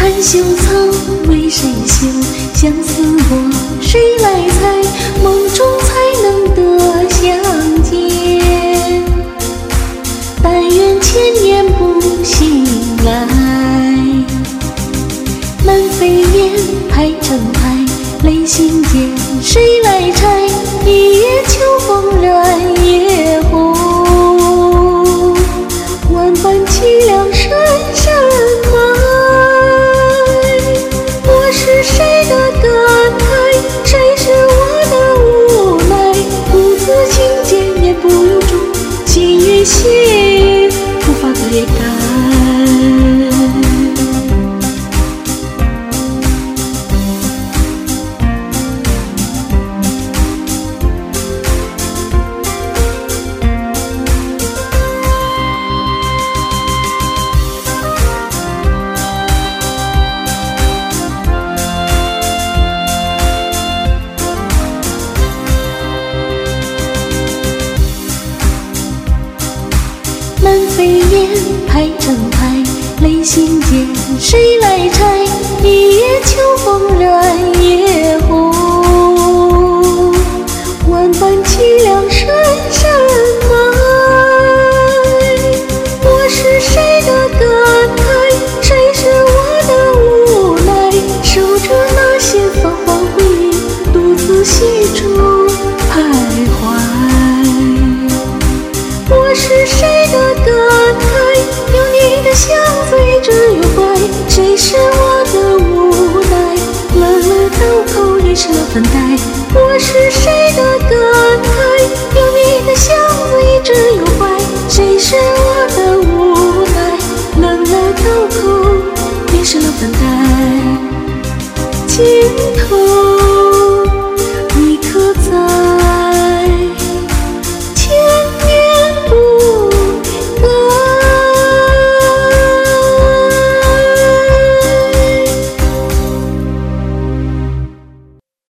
含羞草为谁绣？相思过谁来裁？梦中才能得相见。但愿千年不醒来。南飞雁排成排，泪心间谁来拆？一夜秋风染夜红，万般凄凉深深埋。我是谁的感慨？谁是我的无奈？不自情见言不由衷，心与心无法对改。南飞雁排成排，泪心间谁来拆？一夜秋风染夜红，万般凄凉深深埋。我是谁的感慨？谁是我的无奈？守着那些泛黄回忆，独自心中徘徊。我是谁的感慨？有你的相随只有怪。谁是我的无奈？了了豆蔻，人生了分开。